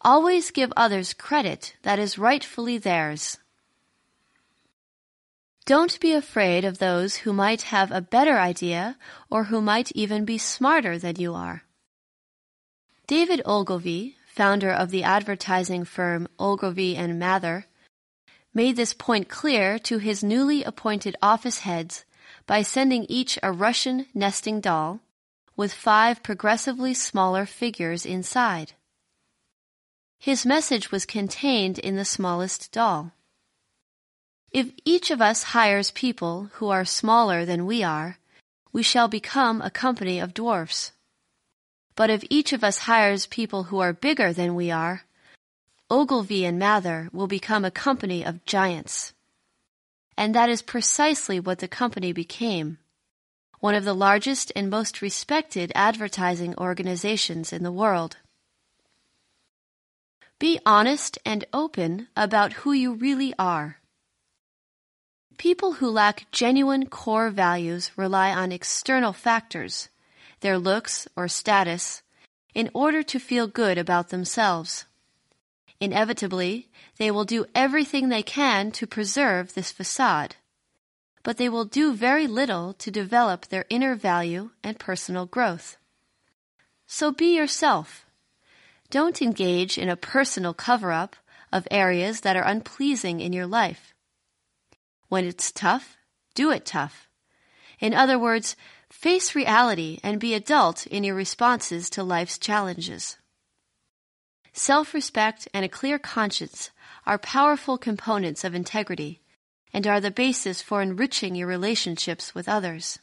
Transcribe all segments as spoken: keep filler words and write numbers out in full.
Always give others credit that is rightfully theirs. Don't be afraid of those who might have a better idea or who might even be smarter than you are. David Ogilvy, founder of the advertising firm Ogilvy and Mather, made this point clear to his newly appointed office heads by sending each a Russian nesting doll with five progressively smaller figures inside. His message was contained in the smallest doll. If each of us hires people who are smaller than we are, we shall become a company of dwarfs. But if each of us hires people who are bigger than we are, Ogilvy and Mather will become a company of giants. And that is precisely what the company became, one of the largest and most respected advertising organizations in the world. Be honest and open about who you really are. People who lack genuine core values rely on external factors, their looks or status, in order to feel good about themselves. Inevitably, they will do everything they can to preserve this facade, but they will do very little to develop their inner value and personal growth. So be yourself. Don't engage in a personal cover-up of areas that are unpleasing in your life. When it's tough, do it tough. In other words, face reality and be adult in your responses to life's challenges. Self-respect and a clear conscience are powerful components of integrity and are the basis for enriching your relationships with others.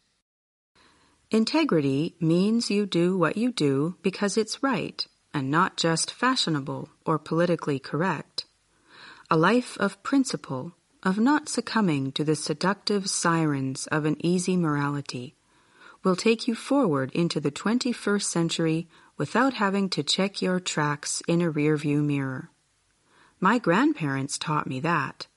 Integrity means you do what you do because it's right and not just fashionable or politically correct. A life of principle, of not succumbing to the seductive sirens of an easy morality, will take you forward into the twenty-first century without having to check your tracks in a rearview mirror. My grandparents taught me that,